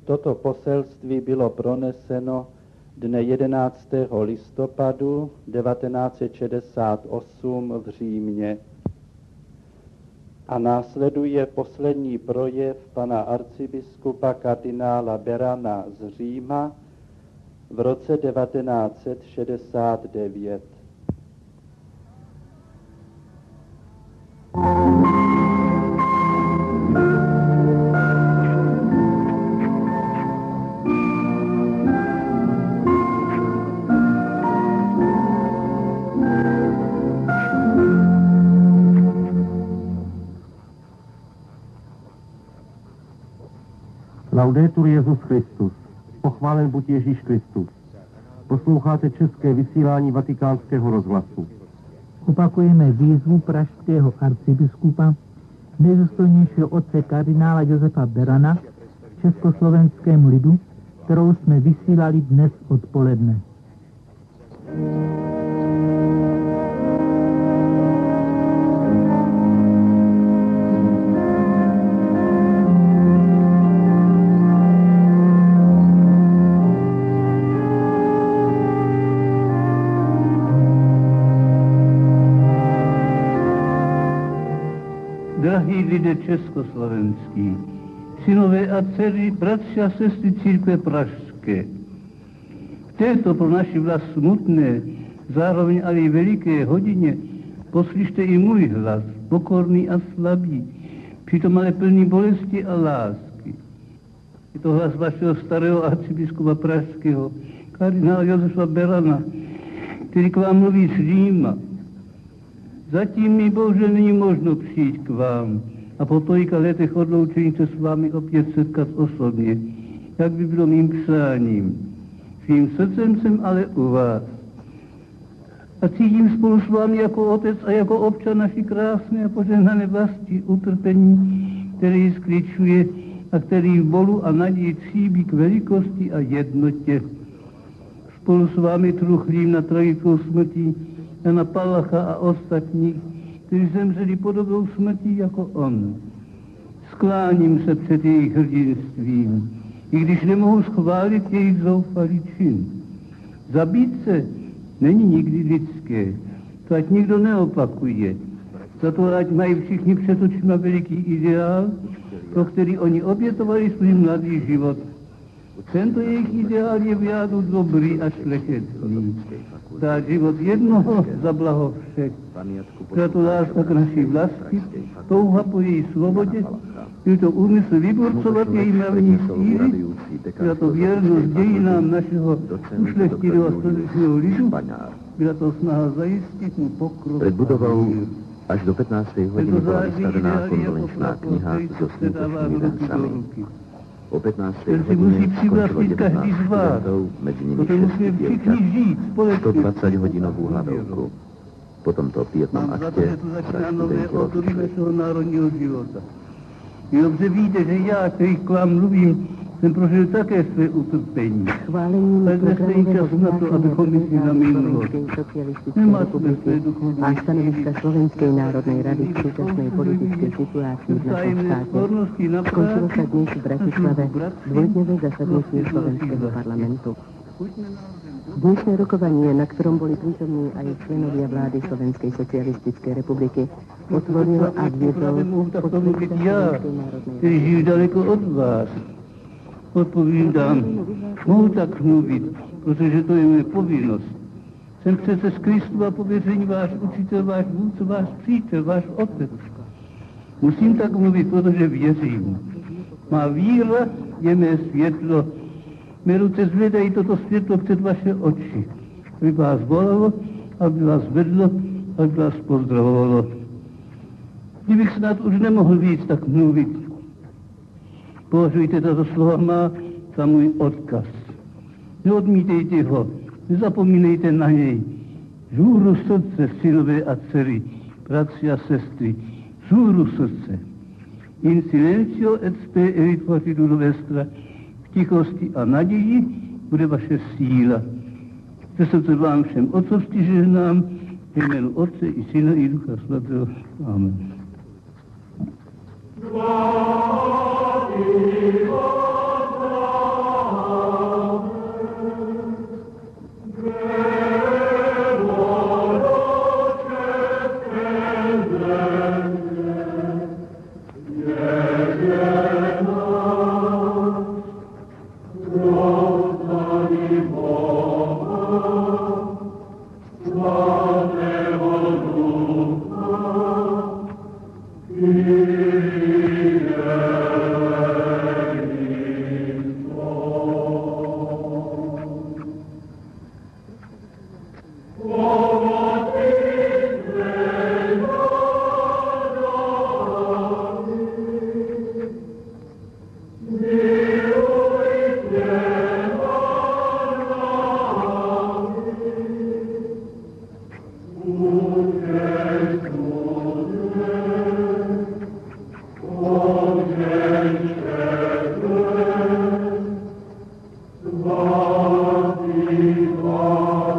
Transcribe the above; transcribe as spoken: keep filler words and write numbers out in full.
Toto poselství bylo proneseno dne jedenáctého listopadu devatenáct set šedesát osm v Římě. A následuje poslední projev pana arcibiskupa kardinála Berana z Říma v roce devatenáct set šedesát devět. Laudetur Jesus Christus. Pochválen buď Ježíš Kristus. Posloucháte české vysílání Vatikánského rozhlasu. Opakujeme výzvu pražského arcibiskupa, nejzůstojnějšího otce kardinála Josefa Berana, československému lidu, kterou jsme vysílali dnes odpoledne. Drahí lidé československý, synové a dcery, bratři a sestry církve pražské. V této pro naši vlast smutné, zároveň ale i veliké hodině poslyšte i můj hlas, pokorný a slabý, přitom ale plný bolesti a lásky. Je to hlas vašeho starého arcibiskupa pražského, kardinála Josefa Berana, který k vám mluví z Říma. Zatím mi bohužel není možno přijít k vám a po tolika letech odloučení se s vámi opět setkat osobně, jak by bylo mým přáním. Svým srdcem jsem ale u vás. A cítím spolu s vámi jako otec a jako občan naší krásné a požehnané vlasti utrpení, které ji skličuje a který v bolu a naději tříbí k velikosti a jednotě. Spolu s vámi truchlím na tragickou smrtí Jana Palacha a ostatních, kteří zemřeli podobnou smrtí jako on. Skláním se před jejich hrdinstvím, i když nemohu schválit jejich zoufalý čin. Zabít se není nikdy lidské, to ať nikdo neopakuje. Za to ať mají všichni před očima veliký ideál, pro který oni obětovali svůj mladý život. Tento jejich ideál je v jádu dobrý a šlechetný. Dát život jednoho za blaho všech. Byla to láska k naší vlasti, touha po její svobodě, byl to úmysl vyburcovat její mravní síly, byla to věrnost dějinám našeho ušlechtilého a statečného lidu, byla to snaha zajistit mu pokrok. Před budovou až do pätnástej hodiny byla vystavená kondolenčná kniha so smutočnými versami. O pätnástej hodině skončilo devätnásť študentov, medzi nimi šesť dievčat, sto dvadsať hodinovú hladovku. Po tomto pietnom akte sa študenti rozlišili. Vy dobře víte, že já, který k vám mluvím, jsem prožil také své utrpení. Ale dnes není čas na to, abychom mysleli na minulost. Nemáme své duchovní a stanoviska Slovenskej národnej rady v súčasnej politickej situácii v našom štáte. Skončilo sa dnes v Bratislave dvojdňové zasadnutie Slovenského parlamentu. Dnešné rokovanie, na ktorom boli prítomní aj členovia vlády Slovenskej socialistickej republiky, otvoril a viedol podpredseda Slovenskej národnej který žijí daleko od vás. Odpovídám, mohu tak mluvit, protože to je moje povinnost. Jsem přece z Kristova pověření váš učitel, váš vůdce, váš přítel, váš otec. Musím tak mluvit, protože věřím. Má víra je mé světlo. Mé ruce zvedají toto světlo před vaše oči. Aby vás volalo, aby vás vedlo, aby vás pozdravovalo. Kdybych snad už nemohl víc tak mluvit. Považujte tato slova má za můj odkaz. Neodmítejte ho, nezapomínejte na něj. Žůru srdce, synové a dcery, bratři a sestry, žůru srdce. In silencio et spe erit fortitudo vestra, v tichosti a naději bude vaše síla. Ze srdce vám všem otcovství žehnám, v jménu Otce i Syna i Ducha Svatého. Amen. Glory, glory, glory. Amen.